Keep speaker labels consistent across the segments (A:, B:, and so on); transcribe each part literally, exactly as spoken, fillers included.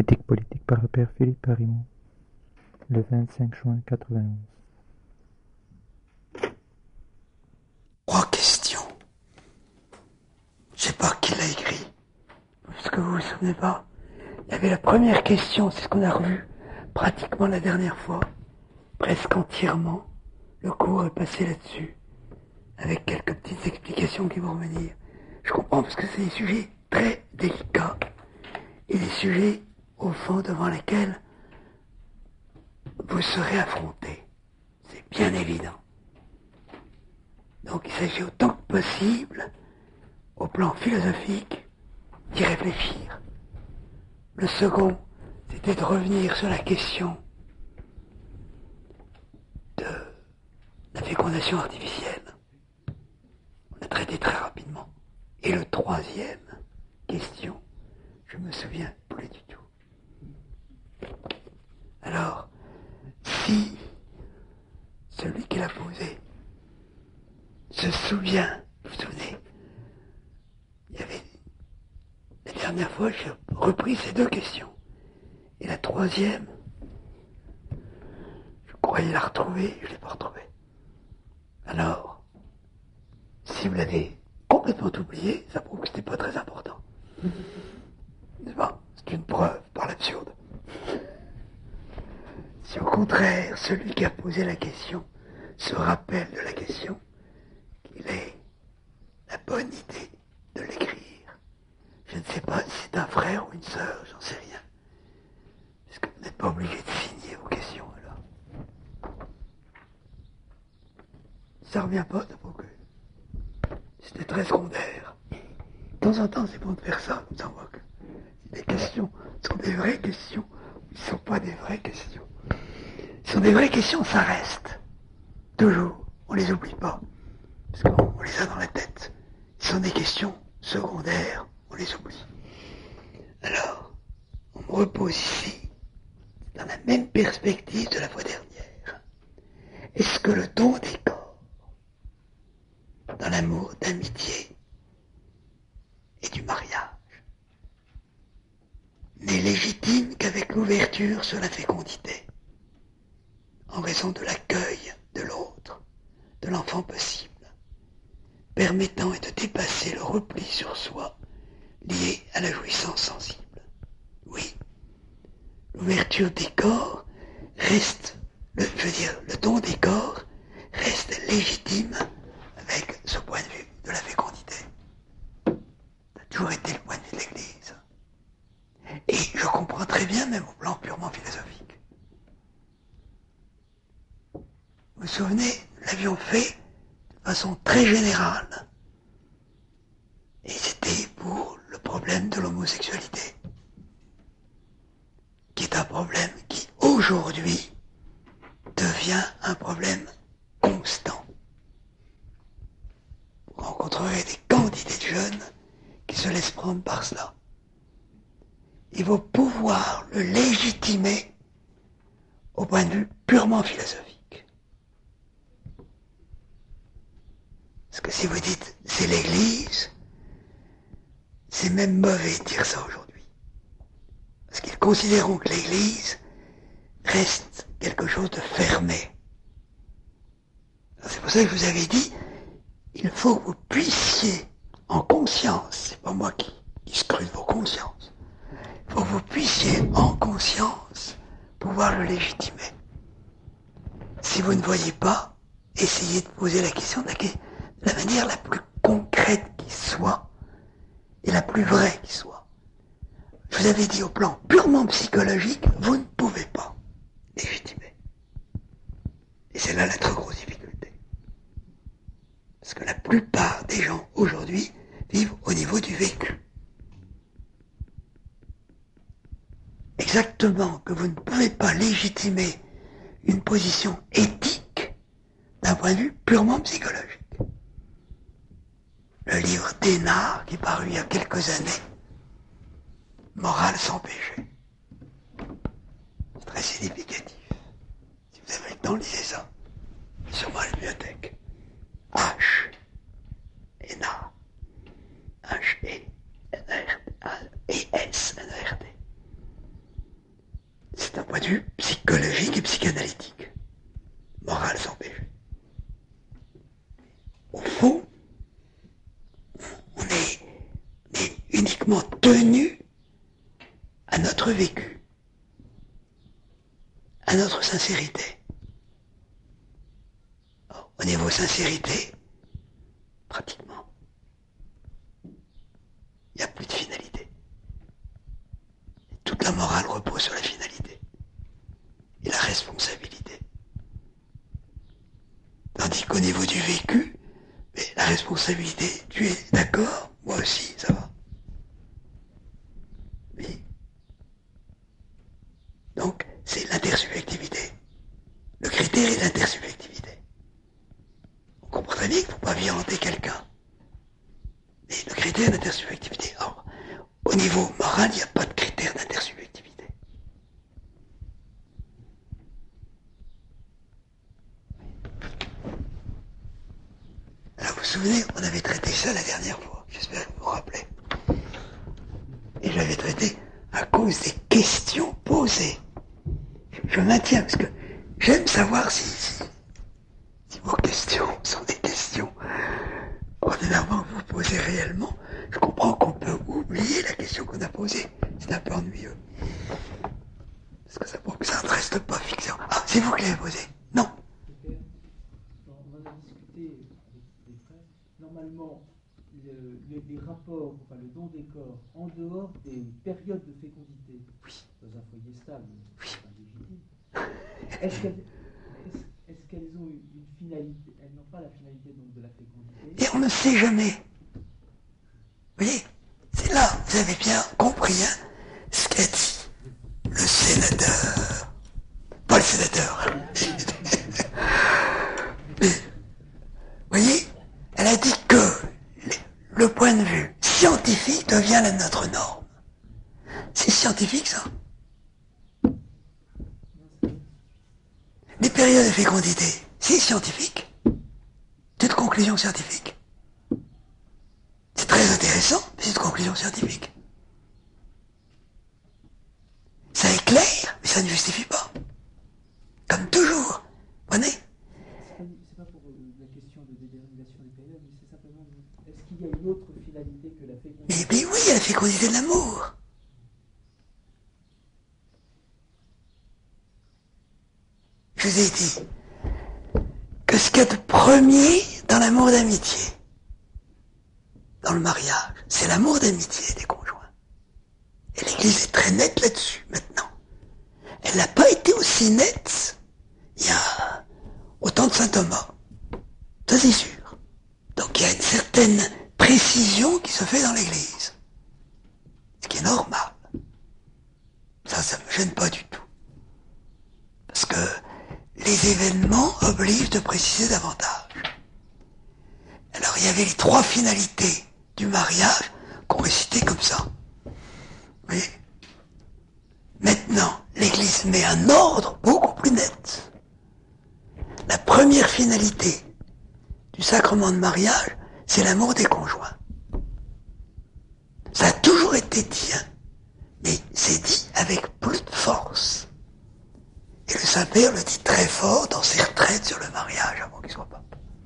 A: Éthique politique par le père Philippe Parimont, le vingt-cinq juin quatre-vingt-onze.
B: Trois questions. Je sais pas qui l'a écrit. Est-ce que vous vous souvenez pas? Il y avait la première question, c'est ce qu'on a revu pratiquement la dernière fois. Presque entièrement. Le cours est passé là-dessus. Avec quelques petites explications qui vont venir. Je comprends parce que c'est des sujets très délicats. Et des sujets, au fond, devant lesquels vous serez affrontés. C'est bien évident. Donc il s'agit autant que possible, au plan philosophique, d'y réfléchir. Le second, c'était de revenir sur la question de la fécondation artificielle. On l'a traité très rapidement. Et le troisième question, je me souviens plus du tout. Alors, si celui qui l'a posé se souvient, vous vous souvenez, il y avait, la dernière fois, j'ai repris ces deux questions. Et la troisième, je croyais la retrouver, je ne l'ai pas retrouvée. Alors, si vous l'avez complètement oublié, ça prouve que ce n'était pas très important. C'est pas, c'est une preuve par l'absurde. Si au contraire, celui qui a posé la question se rappelle de la question, qu'il ait la bonne idée de l'écrire. Je ne sais pas si c'est un frère ou une sœur, j'en sais rien. Parce que vous n'êtes pas obligé de signer vos questions, alors. Ça revient pas, d'abord que c'était très secondaire. De temps en temps, c'est bon de faire ça, comme ça on voit que les questions sont des vraies questions, ils ne sont pas des vraies questions. Ce sont des vraies questions, ça reste. Toujours, on les oublie pas. Parce qu'on les a dans la tête. Ce sont des questions secondaires, on les oublie. Alors, on me repose ici, dans la même perspective de la fois dernière. Est-ce que le don des corps, dans l'amour d'amitié et du mariage, n'est légitime qu'avec l'ouverture sur la fécondité, en raison de l'accueil de l'autre, de l'enfant possible, permettant et de dépasser le repli sur soi lié à la jouissance sensible. Oui, l'ouverture des corps reste, le, je veux dire, le don des corps reste légitime avec ce point de vue de la fécondité. Ça a toujours été le point de vue de l'Église. Et je comprends très bien, même au plan purement philosophique. Vous vous souvenez, nous l'avions fait de façon très générale. Et c'était pour le problème de l'homosexualité, qui est un problème qui, aujourd'hui, devient un problème constant. Vous rencontrerez des quantités de jeunes qui se laissent prendre par cela. Il faut pouvoir le légitimer au point de vue purement philosophique. Parce que si vous dites c'est l'Église, c'est même mauvais de dire ça aujourd'hui. Parce qu'ils considèrent que l'Église reste quelque chose de fermé. C'est pour ça que je vous avais dit, il faut que vous puissiez, en conscience, c'est pas moi qui, qui scrute vos consciences, il faut que vous puissiez, en conscience, pouvoir le légitimer. Si vous ne voyez pas, essayez de poser la question de la, de la manière la plus concrète qui soit, et la plus vraie qui soit. Je vous avais dit au plan purement psychologique, vous ne pouvez pas légitimer. Et c'est là la très grosse difficulté. Parce que la plupart des gens aujourd'hui vivent au niveau du vécu. Exactement que vous ne pouvez pas légitimer une position éthique d'un point de vue purement psychologique. Le livre d'Hénard, qui est paru il y a quelques années, Morale sans péché. C'est très significatif. Si vous avez le temps, lisez ça. Sur ma bibliothèque. H. Hénard. H. E. N. R. E. S. N. R. T. de vue psychologique et psychanalytique. Morale sans péché. Au fond, on est, on est uniquement tenu à notre vécu, à notre sincérité. Or, au niveau sincérité, pratiquement, il n'y a plus de finalité. Et toute la morale repose sur la finalité et la responsabilité. Tandis qu'au niveau du vécu, mais la responsabilité, tu es d'accord, moi aussi, ça va. Oui. Donc, c'est l'intersubjectivité. Le critère est l'intersubjectivité. On comprend très bien qu'il ne faut pas violenter quelqu'un. Mais le critère est l'intersubjectivité. Or, au niveau moral, il n'y a pas de critère d'intersubjectivité. Alors, vous vous souvenez, on avait traité ça la dernière fois. J'espère que vous vous rappelez. Et je l'avais traité à cause des questions posées. Je maintiens, parce que j'aime savoir si, si, si vos questions sont des questions ordinairement que vous posez réellement. Je comprends qu'on peut oublier la question qu'on a posée. C'est un peu ennuyeux. Parce que ça prouve que ça ne reste pas fixé. Ah, c'est vous qui l'avez posé? Non.
C: On en a discuté avec des frères. Normalement, le, le, les rapports, enfin le don des corps, en dehors des périodes de fécondité,
B: Oui.
C: dans un foyer stable,
B: Oui.
C: enfin, légitime, est-ce qu'elles, est-ce, est-ce qu'elles ont une finalité? Elles n'ont pas la finalité donc de la fécondité.
B: Et on ne sait jamais. Vous voyez, c'est là, vous avez bien compris hein, ce qu'a dit le sénateur. Pas le sénateur. Mais, vous voyez, elle a dit que le point de vue scientifique devient la notre norme. C'est scientifique ça. Les périodes de fécondité, c'est scientifique. C'est une conclusion scientifique. C'est très intéressant, mais c'est une conclusion scientifique. Ça éclaire, mais ça ne justifie pas. Comme toujours. Prenez.
C: C'est pas pour la question de détermination des périodes, mais c'est simplement, est-ce qu'il y a une autre finalité que la fécondité?
B: Mais, mais oui, il y a la fécondité de l'amour. Je vous ai dit que ce qu'il y a de premier dans l'amour d'amitié, dans le mariage, c'est l'amour d'amitié des conjoints. Et l'Église est très nette là-dessus, maintenant. Elle n'a pas été aussi nette il y a au temps de saint Thomas. Ça, c'est sûr. Donc, il y a une certaine précision qui se fait dans l'Église. Ce qui est normal. Ça, ça me gêne pas du tout. Parce que les événements obligent de préciser davantage. Alors, il y avait les trois finalités du mariage qu'on récitait comme ça. Vous voyez ? Maintenant, l'Église met un ordre beaucoup plus net. La première finalité du sacrement de mariage, c'est l'amour des conjoints. Ça a toujours été dit, hein, mais c'est dit avec plus de force. Et le Saint-Père le dit très fort dans ses retraites sur le mariage avant qu'il soit pape.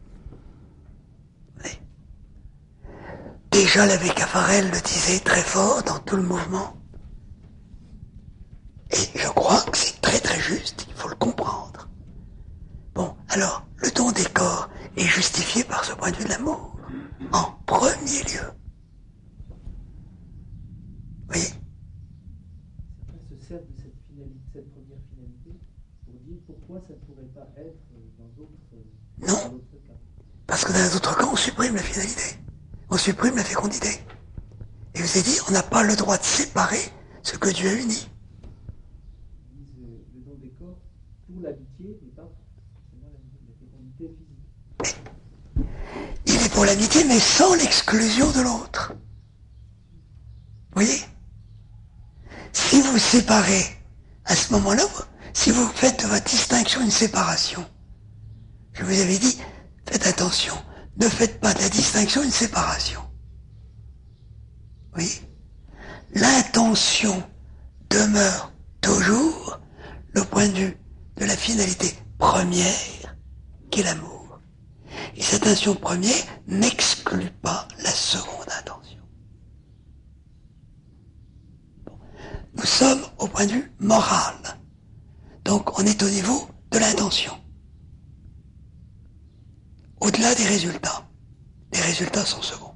B: Oui. Déjà l'abbé Caffarel le disait très fort dans tout le mouvement. Et je crois que c'est très très juste, il faut le comprendre. Bon, alors, le don des corps est justifié par ce point de vue de l'amour, en premier lieu. Vous voyez ?
C: Certains se servent de cette, finalité, cette première finalité pour dire pourquoi ça ne pourrait pas être dans d'autres,
B: Non.
C: dans d'autres cas.
B: Parce que dans les autres cas, on supprime la finalité. On supprime la fécondité. Et je vous ai dit, on n'a pas le droit de séparer ce que Dieu a uni.
C: Ils disent euh, le don des corps pour l'amitié, mais pas forcément la, la fécondité physique.
B: Il est pour l'amitié, mais sans l'exclusion de l'autre. Vous voyez ? Si vous séparez, à ce moment-là, si vous faites de votre distinction une séparation, je vous avais dit, faites attention, ne faites pas de la distinction une séparation. Oui ? L'intention demeure toujours point de vue de la finalité première qu'est l'amour. Et cette intention première n'exclut pas la seconde intention. Bon. Nous sommes au point de vue moral. Donc on est au niveau de l'intention. Au-delà des résultats. Les résultats sont seconds.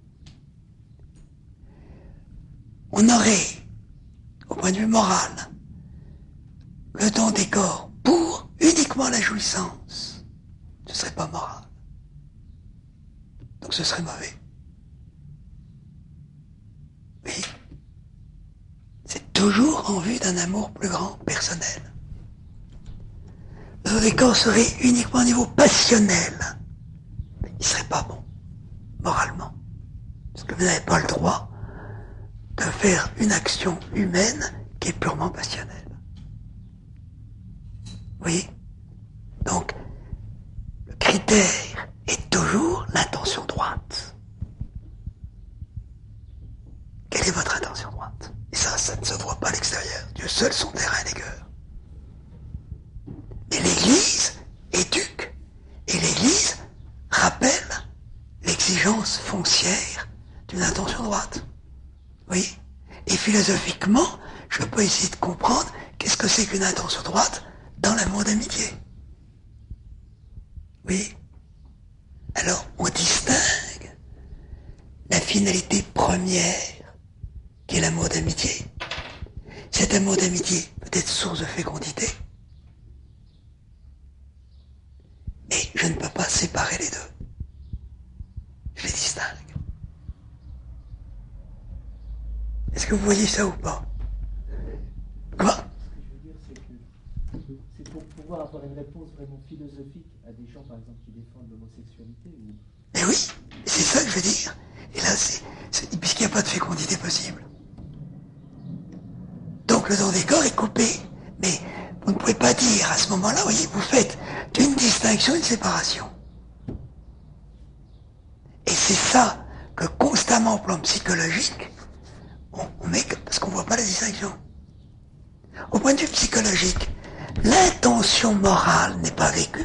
B: On aurait, au point de vue moral, le don des corps pour uniquement la jouissance. Ce ne serait pas moral. Donc ce serait mauvais. Oui. C'est toujours en vue d'un amour plus grand, personnel. Le don des corps serait uniquement au niveau passionnel. Il ne serait pas bon, moralement. Parce que vous n'avez pas le droit de faire une action humaine qui est purement passionnelle. Oui. Donc, le critère est toujours l'intention droite. Quelle est votre intention droite? Et ça, ça ne se voit pas à l'extérieur. Dieu seul son terrain d'égueur. Mais l'Église éduque. Et l'Église rappelle l'exigence foncière d'une intention droite. Oui. Et philosophiquement, je peux essayer de comprendre qu'est-ce que c'est qu'une intention droite dans l'amour d'amitié. Oui. Alors, on distingue la finalité première, qui est l'amour d'amitié. Cet amour d'amitié peut être source de fécondité, mais je ne peux pas séparer les deux. Je les distingue. Est-ce que vous voyez ça ou pas? Quoi?
C: Ce que je veux dire, c'est que c'est pour pouvoir avoir une réponse vraiment philosophique à des gens, par exemple, qui défendent l'homosexualité. Ou...
B: Mais oui, c'est ça que je veux dire. Et là, c'est, c'est puisqu'il n'y a pas de fécondité possible. Donc le don des corps est coupé. Mais vous ne pouvez pas dire à ce moment-là, voyez, vous faites d'une distinction une séparation. Et c'est ça que constamment au plan psychologique, on, on met, parce qu'on ne voit pas la distinction. Au point de vue psychologique, l'intention morale n'est pas vécue.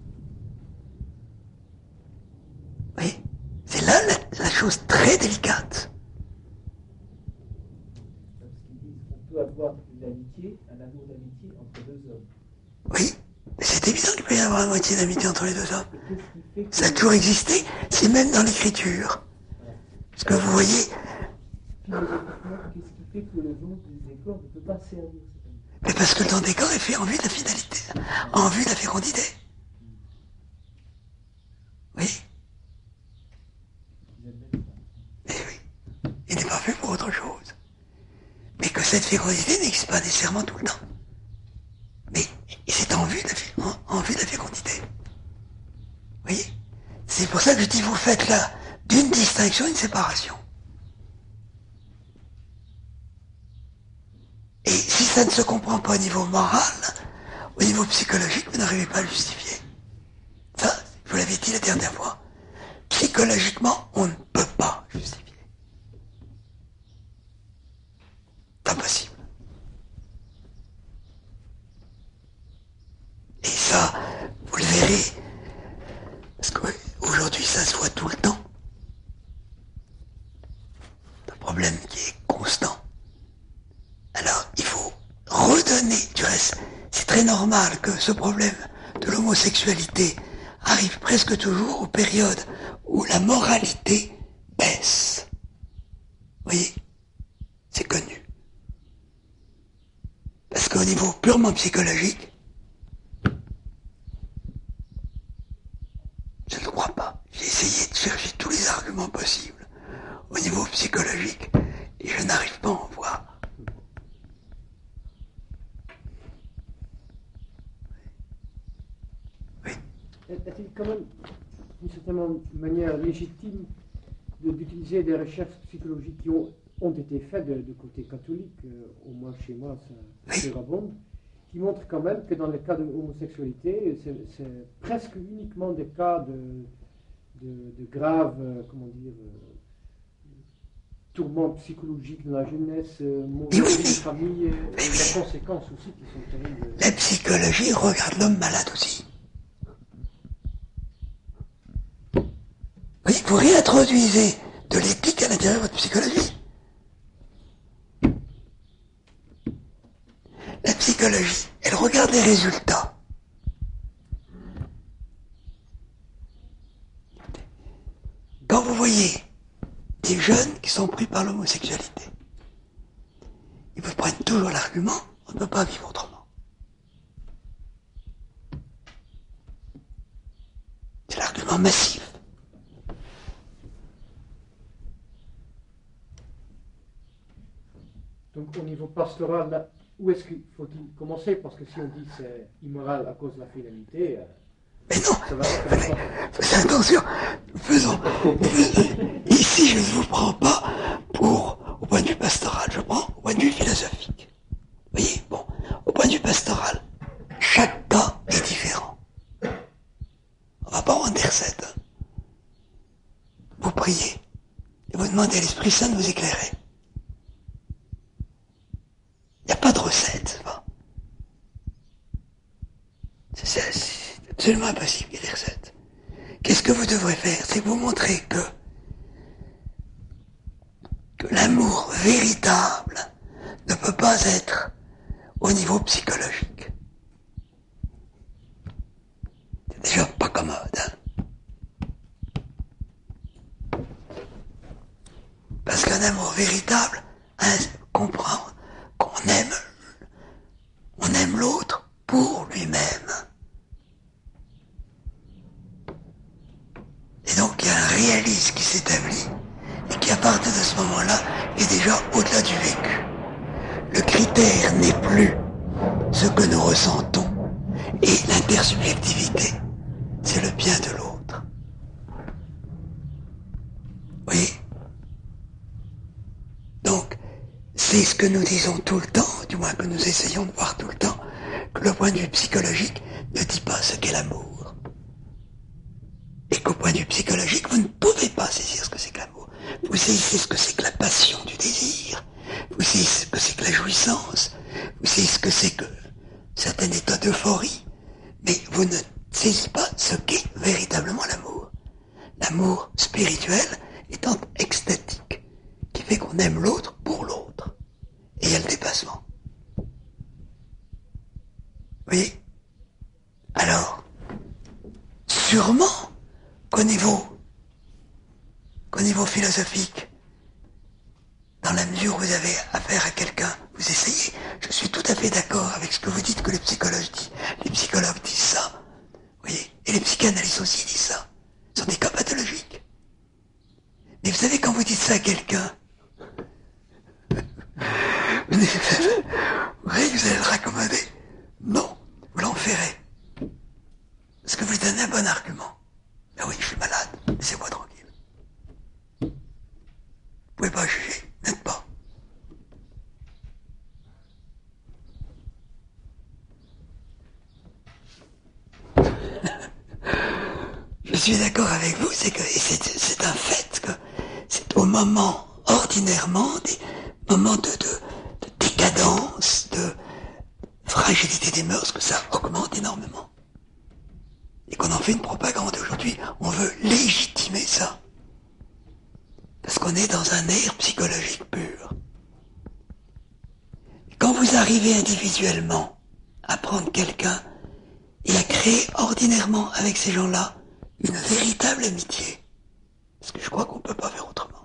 B: Oui, c'est là la, la chose très délicate.
C: Parce qu'ils disent qu'on peut avoir une amitié, un amour d'amitié entre deux hommes.
B: Oui, mais c'est évident qu'il peut y avoir une moitié d'amitié entre les deux hommes. Ça a toujours existé, c'est même dans l'écriture. Parce que vous voyez...
C: Philosophiquement, qu'est-ce qui fait que le don des corps ne peut pas servir cette amitié?
B: Mais parce que le don des corps est fait en vue de la finalité, en vue de la fécondité. Oui. Mais oui. Il n'est pas fait pour autre chose. Mais que cette fécondité n'existe pas nécessairement tout le temps. Mais c'est en vue de la, en, en vue de la fécondité. Vous voyez? C'est pour ça que je dis, vous faites là d'une distinction une séparation. Et si ça ne se comprend pas au niveau moral, au niveau psychologique, vous n'arrivez pas à le justifier. Ça, je vous l'avais dit la dernière fois. Psychologiquement, on ne peut pas justifier. C'est impossible. Et ça, vous le verrez, parce qu'aujourd'hui, ça se voit tout le temps. C'est un problème qui est constant. Alors, il faut redonner, du reste, c'est très normal que ce problème de l'homosexualité arrive presque toujours aux périodes où la moralité baisse. Vous voyez? C'est connu. Parce qu'au niveau purement psychologique, je ne crois pas. J'ai essayé de chercher tous les arguments possibles au niveau psychologique et je n'arrive pas à en voir.
D: Est-il quand même, d'une certaine manière, légitime de, d'utiliser des recherches psychologiques qui ont, ont été faites de, de côté catholique, euh, au moins chez moi ça surabonde, qui montrent quand même que dans les cas de homosexualité, c'est, c'est presque uniquement des cas de, de, de graves, euh, comment dire, euh, tourments psychologiques dans la jeunesse, euh,
B: Et oui,
D: mauvaise
B: mais-
D: famille, et,
B: mais
D: et
B: oui.
D: les conséquences aussi qui sont terribles.
B: La psychologie regarde l'homme malade aussi. Oui, vous réintroduisez de l'éthique à l'intérieur de votre psychologie. La psychologie, elle regarde les résultats. Quand vous voyez des jeunes qui sont pris par l'homosexualité, ils vous prennent toujours l'argument, on ne peut pas vivre autrement. C'est l'argument massif.
D: Donc au niveau pastoral, là, où est-ce qu'il faut-il commencer? Parce que si on dit c'est immoral à cause de la finalité, euh,
B: Mais non,
D: ça va ça va pas.
B: faites attention, faisons. Ici, je ne vous prends pas pour, au point de vue pastoral, je prends au point de vue philosophique. Vous voyez, bon, au point de vue pastoral, chaque cas est différent. On va pas rendre des recettes. Hein. Vous priez et vous demandez à l'Esprit Saint de vous éclairer. Il n'y a pas de recette. Bon. C'est, c'est, c'est absolument impossible qu'il y ait des recettes. Qu'est-ce que vous devrez faire? C'est vous montrer que, que l'amour véritable ne peut pas être au niveau psychologique. C'est déjà pas commode, hein? Parce qu'un amour véritable, hein, comprend qu'on aime, on aime l'autre pour lui-même. Et donc il y a un réalisme qui s'établit et qui à partir de ce moment-là est déjà au-delà du vécu. Le critère n'est plus ce que nous ressentons et l'intersubjectivité, c'est le bien de l'autre. Vous voyez? Donc, c'est ce que nous disons tout le temps, du moins que nous essayons de voir tout le temps, que le point de vue psychologique ne dit pas ce qu'est l'amour. Et qu'au point de vue psychologique, vous ne pouvez pas saisir ce que c'est que l'amour. Vous saisissez ce que c'est que la passion du désir. Vous saisissez ce que c'est que la jouissance. Vous saisissez ce que c'est que certains états d'euphorie. Mais vous ne saisissez pas ce qu'est véritablement l'amour. L'amour spirituel étant extatique, qui fait qu'on aime l'autre pour l'autre. Et il y a le dépassement. Vous voyez? Alors, sûrement qu'au niveau, qu'au niveau philosophique, dans la mesure où vous avez affaire à quelqu'un, vous essayez. Je suis tout à fait d'accord avec ce que vous dites que les psychologues disent. Les psychologues disent ça. Vous voyez? Et les psychanalystes aussi disent ça. Ce sont des cas pathologiques. Mais vous savez, quand vous dites ça à quelqu'un, vous voyez que vous allez le raccommoder. Non, vous l'enferrez. Parce que vous lui donnez un bon argument. Ben oui, je suis malade, laissez-moi tranquille. Vous pouvez pas juger, n'êtes pas. Je suis d'accord avec vous, c'est que, et c'est, c'est un fait que c'est au moment, ordinairement, des moments de, de, de décadence, de fragilité des mœurs, que ça augmente énormément. Et qu'on en fait une propagande. Aujourd'hui, on veut légitimer ça. Parce qu'on est dans un air psychologique pur. Et quand vous arrivez individuellement à prendre quelqu'un et à créer ordinairement avec ces gens-là une véritable amitié, parce que je crois qu'on ne peut pas faire autrement.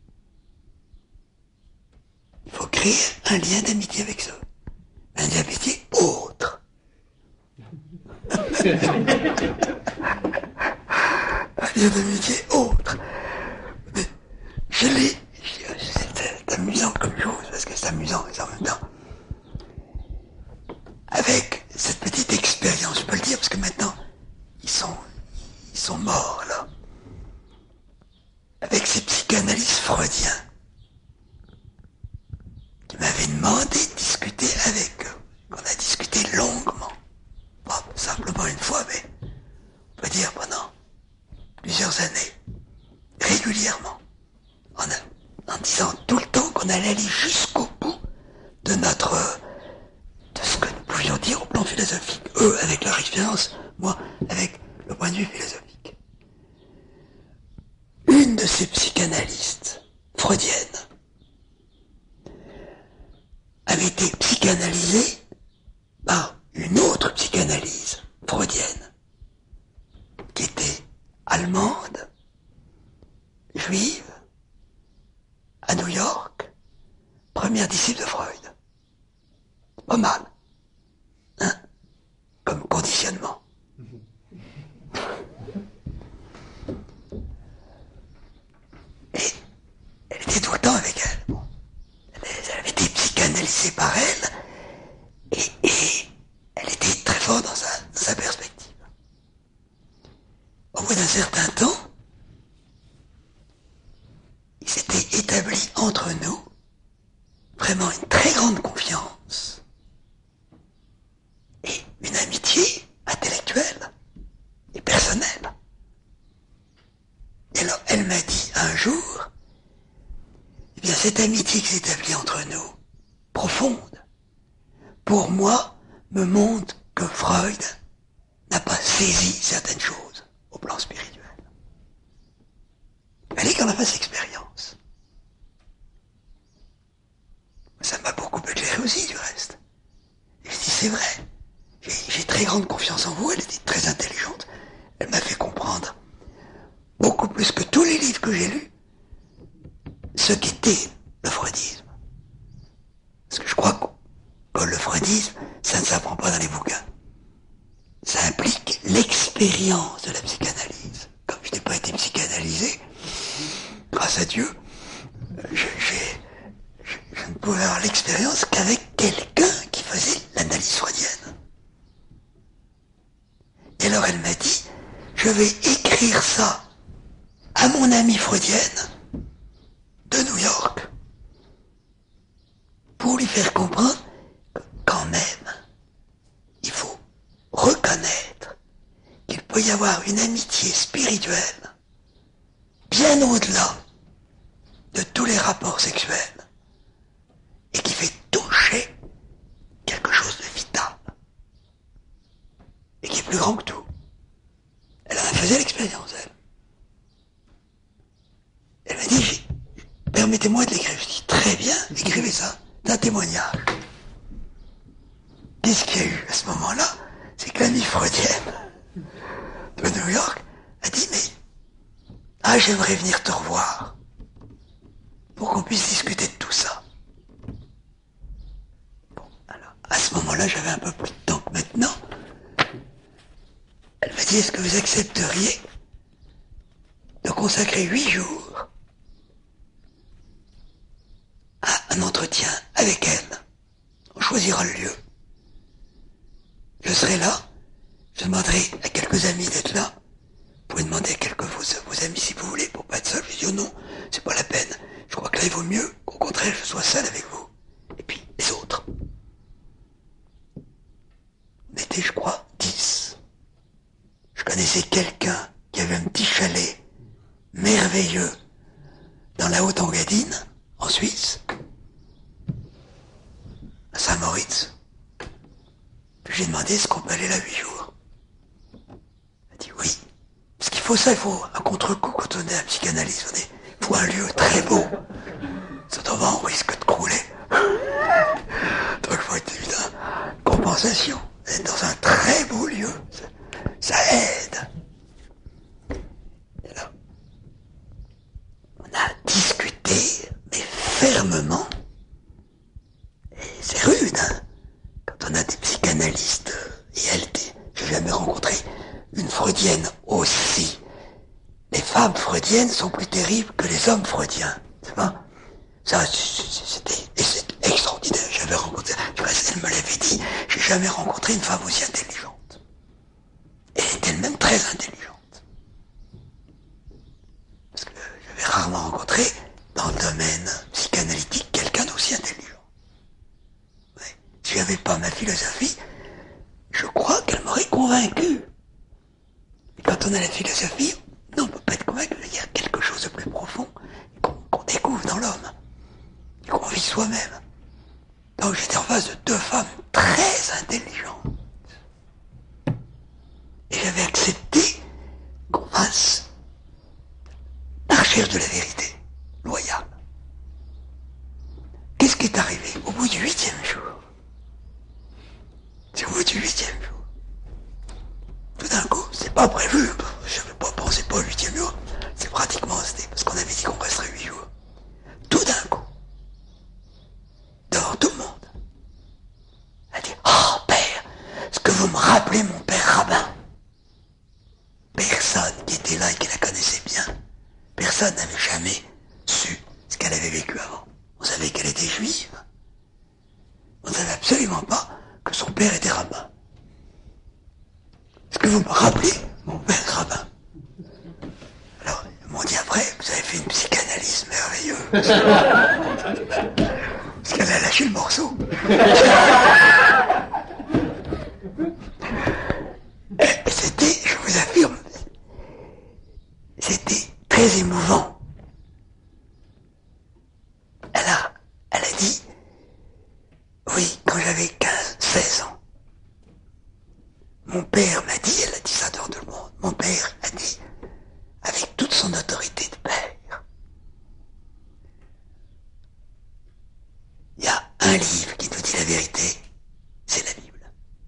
B: Il faut créer un lien d'amitié avec eux. Un lien d'amitié autre. Un lien d'amitié autre. Mais je l'ai, c'est amusant comme chose, parce que c'est amusant, mais en même temps, avec cette petite expérience, je peux le dire, parce que maintenant, ils sont, ils sont morts, là. Avec ces psychanalystes freudiens, qui m'avaient demandé de discuter avec eux. On a discuté longuement. Pas simplement une fois, mais on peut dire pendant plusieurs années, régulièrement, en, en disant raconte leur expérience, moi, avec le point de vue philosophique. Une de ces psychanalystes freudiennes avait été psychanalysée par une autre psychanalyse freudienne qui était allemande, juive, à New York, première disciple de Freud. Pas mal, hein, comme conditionnement. Et elle était tout le temps avec elle. Bon. Elle avait été psychanalysée par elle, et, et elle était très forte dans sa, dans sa perspective. Au bout d'un certain temps, il s'était établi entre nous vraiment une très grande confiance et une amitié intellectuelle et personnelle. Et alors, elle m'a dit un jour, eh bien, cette amitié qui s'établit entre nous, profonde, pour moi, me montre que Freud n'a pas saisi certaines choses au plan spirituel. Il fallait qu'on en fasse expérience. Ça m'a beaucoup éclairé aussi, du reste. Et je dis, c'est vrai, j'ai, j'ai très grande confiance en vous, elle était très intelligente. Elle m'a fait comprendre, beaucoup plus que tous les livres que j'ai lus, ce qu'était le freudisme. Parce que je crois que, que le freudisme, ça ne s'apprend pas dans les bouquins. Ça implique l'expérience de la psychanalyse. Comme je n'ai pas été psychanalysé, grâce à Dieu, je, j'ai, je, je ne pouvais avoir l'expérience qu'avec quelqu'un qui faisait l'analyse freudienne. Et alors elle m'a dit, je vais écrire ça à mon amie freudienne de New York pour lui faire comprendre que quand même, il faut reconnaître qu'il peut y avoir une amitié spirituelle bien au-delà de tous les rapports sexuels et qui fait toucher quelque chose de vital et qui est plus grand que tout. Elle en a fait l'expérience, elle. Elle m'a dit, permettez-moi de l'écrire. Je dis, très bien, écrivez ça, d'un témoignage. Qu'est-ce qu'il y a eu à ce moment-là? C'est que l'amie freudienne de New York a dit, mais, ah, j'aimerais venir te revoir pour qu'on puisse discuter de tout ça. Bon, alors, à ce moment-là, j'avais un peu plus de temps que maintenant. Elle m'a dit, est-ce que vous accepteriez de consacrer huit jours à un entretien avec elle? On choisira le lieu. Je serai là. Je demanderai à quelques amis d'être là. Vous pouvez demander à quelques de vos, vos amis si vous voulez, pour pas être seul. Je dis, oh non, c'est pas la peine. Je crois que là, il vaut mieux qu'au contraire, je sois seul avec vous. Et puis, les autres. On était, je crois, dix. Je connaissais quelqu'un qui avait un petit chalet merveilleux dans la Haute-Engadine, en Suisse, à Saint-Moritz. Puis j'ai demandé, est-ce qu'on peut aller là huit jours? Elle a dit oui. Parce qu'il faut ça, il faut un contre-coup quand on est à psychanalyse. On est, il faut un lieu très beau. Autrement, on risque de crouler. Donc il faut être une compensation. Être dans un très beau lieu, ça, ça aide. Et là, on a discuté, mais fermement. Et c'est rude, hein, quand on a des psychanalystes. Et elle, j'ai jamais rencontré une freudienne aussi. Les femmes freudiennes sont plus terribles que les hommes freudiens. C'est pas? Ça, c'était, et c'est extraordinaire. J'avais rencontré, elle me l'avait dit, j'ai jamais rencontré une femme aussi intelligente. Et elle était elle-même très intelligente. Parce que j'avais rarement rencontré, dans le domaine psychanalytique, quelqu'un d'aussi intelligent. Ouais. Si j'avais pas ma philosophie, je crois qu'elle m'aurait convaincu. Et quand on a la philosophie, non, on ne peut pas être convaincu. Il y a quelque chose de plus profond qu'on, qu'on découvre dans l'homme, qu'on vit soi-même. Donc j'étais en face de deux femmes très intelligentes. C'est au bout du huitième jour. Tout d'un coup, c'est pas prévu, je n'avais pas pensé pas au huitième jour, c'est pratiquement c'était parce qu'on avait dit qu'on resterait huit jours. Tout d'un coup, devant tout le monde, elle a dit « Oh père, est-ce que vous me rappelez mon père rabbin ?» Personne qui était là et qui la connaissait bien, personne n'avait jamais su ce qu'elle avait vécu avant. On savait qu'elle était juive. On ne savait absolument pas que son père était rabbin. Est-ce que vous me rappelez mon père rabbin? Alors, ils m'ont dit après, vous avez fait une psychanalyse merveilleuse. Parce qu'elle a lâché le morceau. Et c'était, je vous affirme, c'était très émouvant. Elle a, elle a dit, oui, quand j'avais quinze, seize ans, mon père m'a dit, elle a dit ça devant tout le monde, mon père a dit, avec toute son autorité de père, il y a un livre qui nous dit la vérité, c'est la Bible.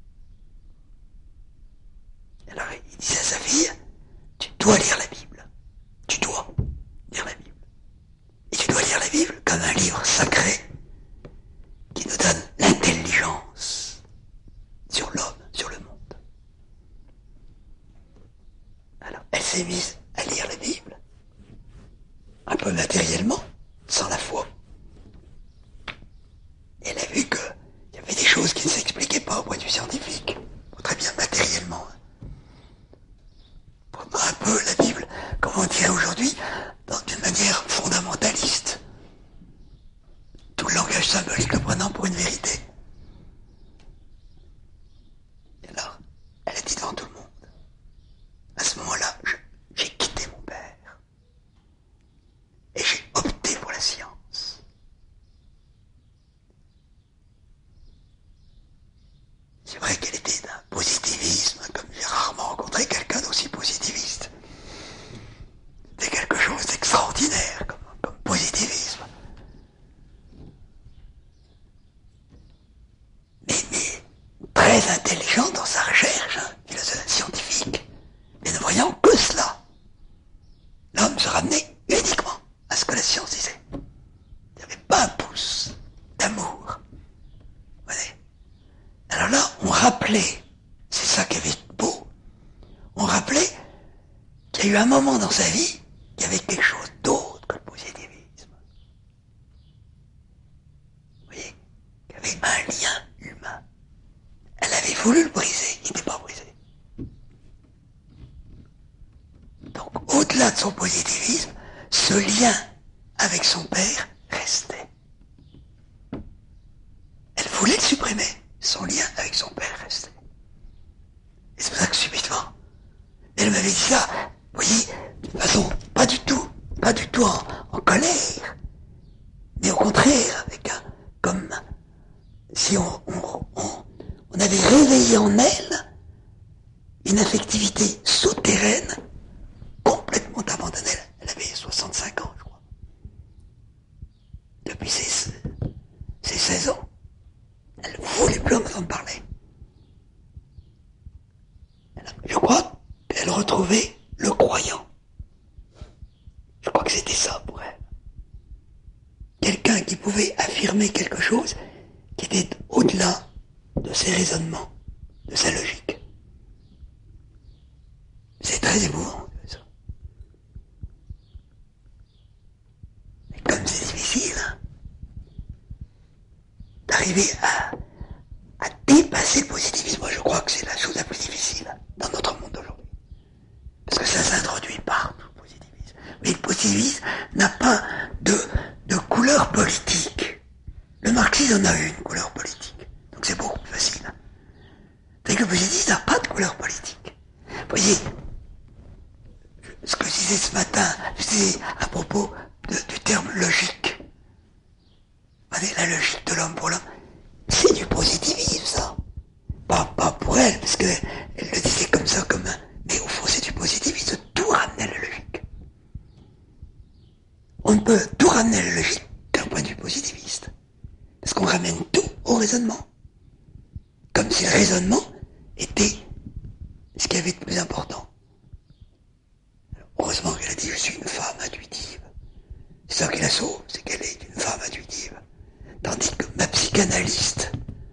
B: Alors il disait à sa fille, tu dois lire la Bible, tu dois lire la Bible. Et tu dois lire la Bible comme un livre sacré qui nous donne l'intelligence sur l'homme, sur le monde. Alors, elle s'est mise à lire la Bible, un peu matériellement, sans la foi. Et elle a vu qu'il y avait des choses qui ne s'expliquaient pas au point de vue scientifique, très bien matériellement. Prenons un peu la Bible, comme on dirait aujourd'hui, d'une manière fondamentaliste. Tout le langage symbolique le prenant pour une vérité. Et alors, elle a dit devant tout le monde, à ce moment-là, j'ai quitté mon père. Et j'ai opté pour la science. C'est vrai qu'elle était d'un positivisme, comme j'ai rarement rencontré quelqu'un d'aussi positiviste. C'était quelque chose d'extraordinaire comme, comme positivisme. Mais, mais très intelligent dans sa recherche, hein, philosophe scientifique. Mais ne voyant que cela, l'homme se ramenait uniquement à ce que la science disait. Il n'y avait pas un pouce d'amour. Vous voyez ? Alors là, on rappelait, c'est ça qui avait beau, on rappelait qu'il y a eu un moment dans sa vie, il y avait quelque chose d'autre que le positivisme. Vous voyez ? Il y avait un lien humain. Elle avait voulu le briser, il n'était pas brisé. Donc, au-delà de son positivisme, ce lien avec son père restait. Elle voulait le supprimer, son lien avec son père restait. Et c'est pour ça que subitement, elle m'avait dit ça, vous voyez, de toute façon, pas du tout, pas du tout en, en colère, mais au contraire, avec un, comme si on, on, on, on avait réveillé en elle une affectivité souterraine, complètement abandonnée. Elle avait soixante-cinq ans, je crois. Depuis ses, ses seize ans. Elle ne voulait plus en entendre parler. Je crois qu'elle retrouvait le croyant. Je crois que c'était ça pour elle. Quelqu'un qui pouvait affirmer quelque chose qui était au-delà de ses raisonnements, de sa logique. C'est très émouvant, ça. Mais comme c'est difficile, hein, d'arriver à, à dépasser le positivisme, moi je crois que c'est la chose la plus difficile dans notre monde d'aujourd'hui. Parce que ça s'introduit partout, le positivisme. Mais le positivisme n'a pas de, de couleur politique. Le marxisme en a une couleur politique. Donc c'est beaucoup plus facile. C'est que le positivisme n'a pas de couleur politique. Vous voyez, ce que je disais ce matin, je disais à propos de, du terme logique. Vous voyez, la logique de l'homme pour l'homme, c'est du positivisme, ça. Pas, pas pour elle, parce qu'elle le disait comme ça, comme un... Mais au fond, c'est du positivisme, tout ramener à la logique. On ne peut tout ramener à la logique d'un point de vue positiviste. Parce qu'on ramène tout au raisonnement. Comme si le raisonnement était ce qui avait de plus important. Alors, heureusement qu'elle a dit « je suis une femme intuitive ». C'est ça qui la sauve, c'est qu'elle est une femme intuitive. Tandis que ma psychanalyste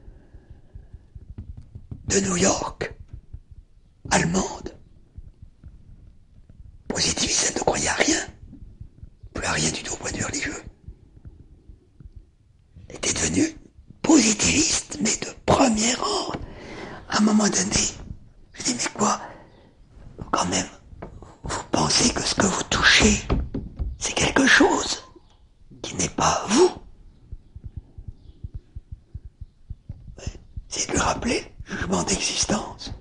B: de New York, allemande, positiviste, elle ne croyait à rien, plus à rien du tout au point de vue religieux. Elle était devenue positiviste, mais de premier ordre. À un moment donné, je dis, mais quoi, quand même, vous pensez que ce que vous touchez, c'est quelque chose qui n'est pas vous. C'est de lui rappeler le jugement d'existence.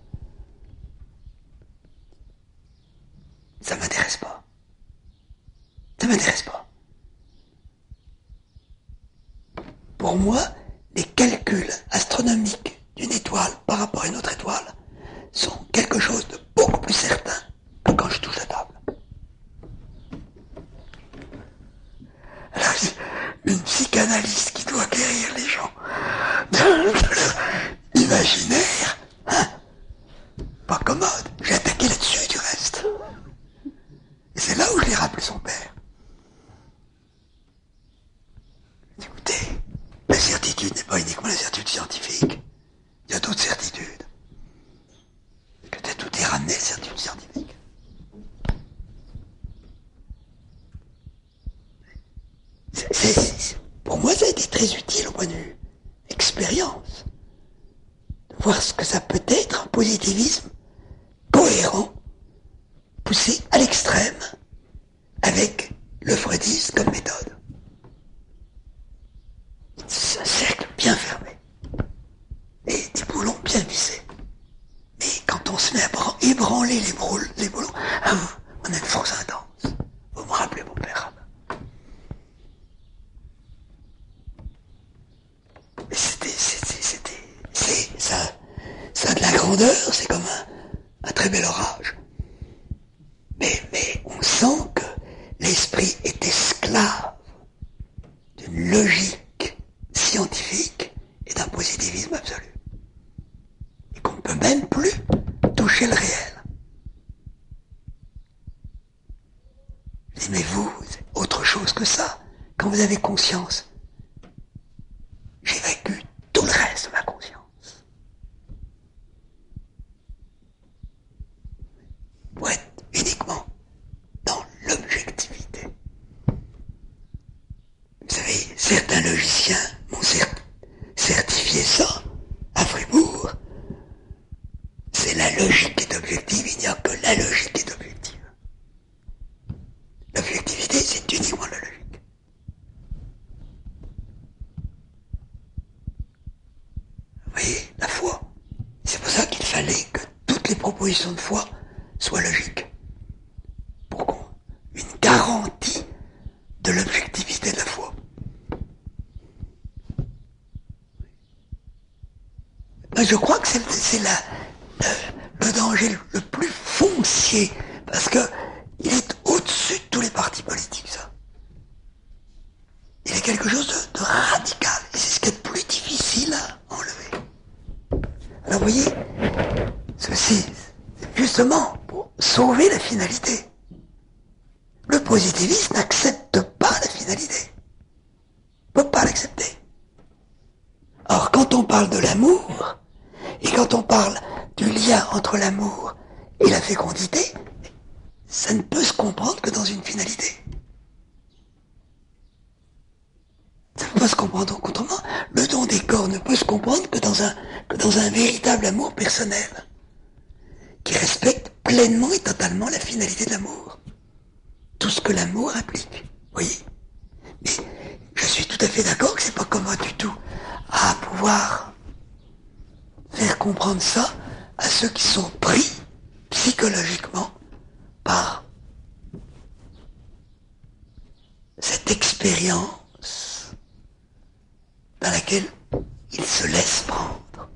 B: Ça m'intéresse pas. Ça m'intéresse pas. Pour moi, les calculs astronomiques d'une étoile par rapport à une autre étoile sont quelque chose de beaucoup plus certain que quand je touche la table. Alors, une psychanalyste qui doit guérir les gens de leur imaginaire, hein, pas commode. J'ai attaqué là-dessus du reste. Et c'est là où je l'ai rappelé son père. Écoutez, la certitude n'est pas uniquement la certitude scientifique. Il y a d'autres certitudes. Que tout est ramené à la certitude scientifique. C'est, c'est, c'est, pour moi, ça a été très utile au point de vue expérience. De voir ce que ça peut être un positivisme cohérent, poussé à l'extrême, avec le freudisme comme méthode. C'est un cercle bien fermé. Et des boulons bien vissés. Mais quand on se met à ébranler les, brou- les boulons, ah, on a une force intense. Vous me rappelez mon père. Mais c'était, c'était, c'était, c'est, ça, ça a de la grandeur, c'est comme un, un très bel orage. Mais, mais on sent que l'esprit est esclave d'une logique scientifique et d'un positivisme absolu. Et qu'on ne peut même plus toucher le réel. Je dis, mais vous, c'est autre chose que ça. Quand vous avez conscience, j'évacue tout le reste de ma conscience. Pour être uniquement dans l'objectivité. Vous savez, certains logiciens m'ont cert- certifié ça à Fribourg. C'est la logique qui est objective, il n'y a que la logique qui est objective. L'objectivité, c'est uniquement la logique. Vous voyez, la foi. C'est pour ça qu'il fallait que toutes les propositions de foi soient logiques. Pour qu'on une garantie de l'objectivité de la foi. Ben, je crois que c'est, c'est la, le, le danger le, le plus foncier, parce que il est au-dessus de tous les partis politiques, ça. Il est quelque chose de, de radical, et c'est ce qui est le plus difficile à enlever. Alors vous voyez, ceci, c'est justement pour sauver la finalité. Le positivisme n'accepte pas la finalité. Il ne peut pas l'accepter. Or, quand on parle de l'amour, et quand on parle du lien entre l'amour et la fécondité, ça ne peut se comprendre que dans une finalité. Ça ne peut pas se comprendre autrement. Le don des corps ne peut se comprendre que dans un, que dans un véritable amour personnel, qui respecte pleinement et totalement la finalité de l'amour. Tout ce que l'amour implique. Vous voyez ? Mais je suis tout à fait d'accord que c'est pas commun du tout à pouvoir faire comprendre ça à ceux qui sont pris psychologiquement par cette expérience dans laquelle ils se laissent prendre.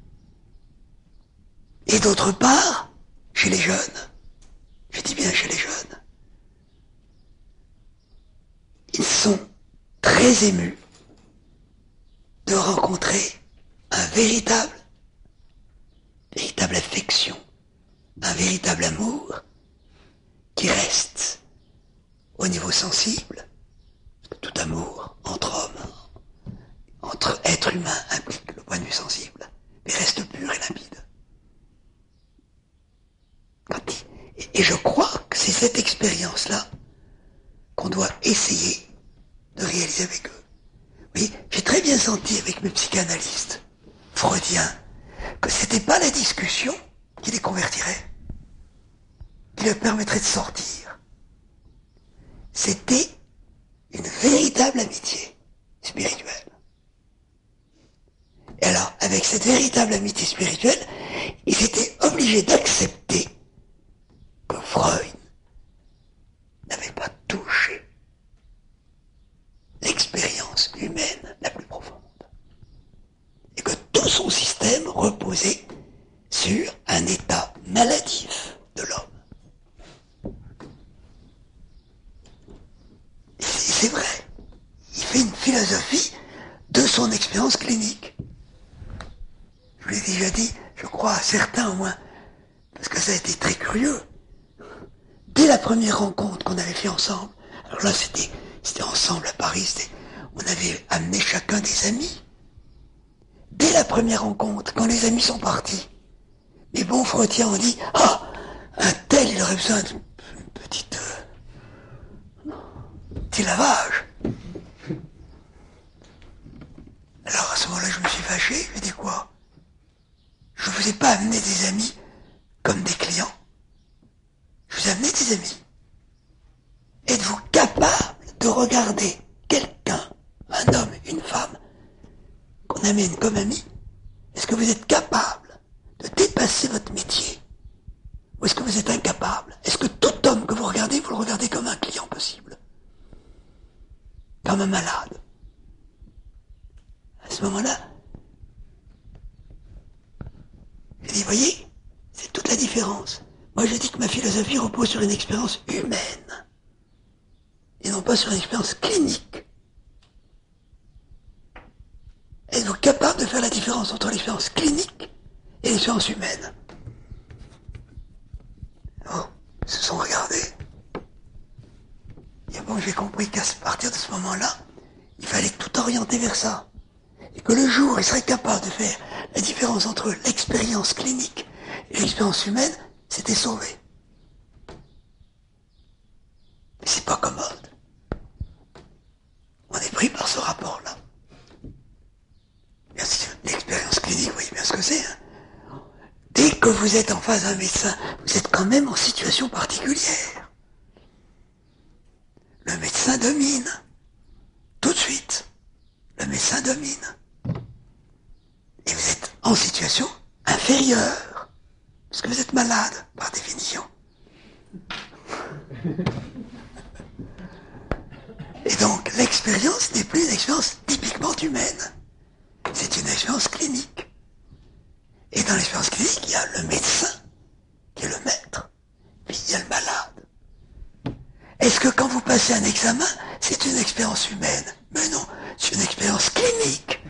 B: Et d'autre part, chez les jeunes, je dis bien chez les jeunes, ils sont très émus de rencontrer un véritable véritable affection, un véritable amour qui reste au niveau sensible, parce que tout amour entre hommes, entre êtres humains implique le point de vue sensible, mais reste pur et limpide. Quand il, et, et je crois que c'est cette expérience-là qu'on doit essayer de réaliser avec eux. Oui, j'ai très bien senti avec mes psychanalystes freudiens que c'était pas la discussion qui les convertirait, qui leur permettrait de sortir. C'était une véritable amitié spirituelle. Et alors, avec cette véritable amitié spirituelle, ils étaient obligés d'accepter que Freud n'avait pas touché l'expérience humaine la plus profonde. Et que tout son système reposait sur un état maladif de l'homme. Et c'est vrai. Il fait une philosophie de son expérience clinique. Je vous l'ai déjà dit, je crois à certains au moins, parce que ça a été très curieux. Dès la première rencontre qu'on avait fait ensemble, alors là c'était, c'était ensemble à Paris, c'était, on avait amené chacun des amis. Dès la première rencontre, quand les amis sont partis, les bons freudiens ont dit « Ah, un tel, il aurait besoin d'une petite... Euh, petit lavage. » Alors à ce moment-là, je me suis fâché, je lui ai dit quoi ? Je ne vous ai pas amené des amis comme des clients. Je vous ai amené des amis. Êtes-vous capable de regarder quelqu'un, un homme, une femme, qu'on amène comme ami? Est-ce que vous êtes capable de dépasser votre métier? Ou est-ce que vous êtes incapable? Est-ce que tout homme que vous regardez, vous le regardez comme un client possible? Comme un malade? À ce moment-là, j'ai dit, voyez, c'est toute la différence. Moi, je dis que ma philosophie repose sur une expérience humaine, et non pas sur une expérience clinique. Êtes-vous capable de faire la différence entre l'expérience clinique et l'expérience humaine? Oh, ils se sont regardés. Et bon, j'ai compris qu'à partir de ce moment-là, il fallait tout orienter vers ça. Et que le jour où ils seraient capables de faire la différence entre l'expérience clinique et l'expérience humaine, c'était sauvé. Mais c'est pas commode. On est pris par ce rapport-là. Bien sûr, l'expérience clinique, vous voyez bien ce que c'est. Hein. Dès que vous êtes en face d'un médecin, vous êtes quand même en situation particulière. Le médecin domine. Tout de suite. Le médecin domine. Et vous êtes en situation inférieure. Parce que vous êtes malade, par définition. Et donc, l'expérience n'est plus une expérience typiquement humaine. C'est une expérience clinique. Et dans l'expérience clinique, il y a le médecin, qui est le maître. Puis il y a le malade. Est-ce que quand vous passez un examen, c'est une expérience humaine? Mais non, c'est une expérience clinique.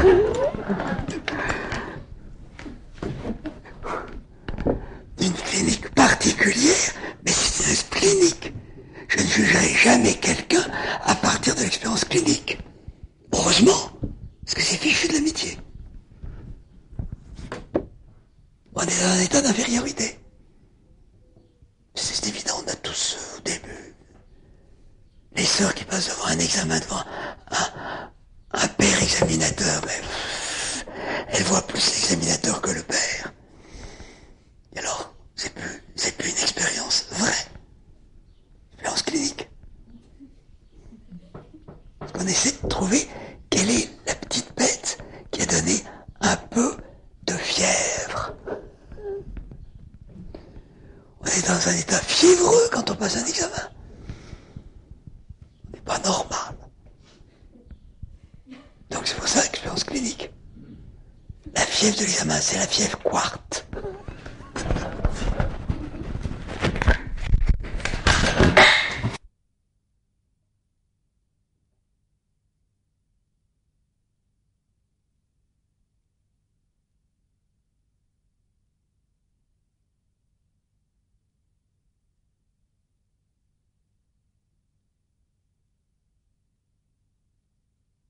B: Une clinique particulière, mais c'est une clinique. Je ne jugerai jamais quelqu'un à partir de l'expérience clinique. Heureusement, parce que c'est fichu de l'amitié. On est dans un état d'infériorité. C'est évident, on a tous euh, au début les sœurs qui passent devant un examen, devant un, un père examinateur, mais pff, elles voient plus l'examinateur que le père. Et alors, c'est plus, c'est plus une expérience vraie. Expérience clinique. Parce qu'on essaie de trouver quelle est la petite bête qui a donné un peu de fièvre. On est dans un état fiévreux quand on passe un examen. On n'est pas normal. Donc c'est pour ça l'expérience clinique. La fièvre de l'examen, c'est la fièvre quark.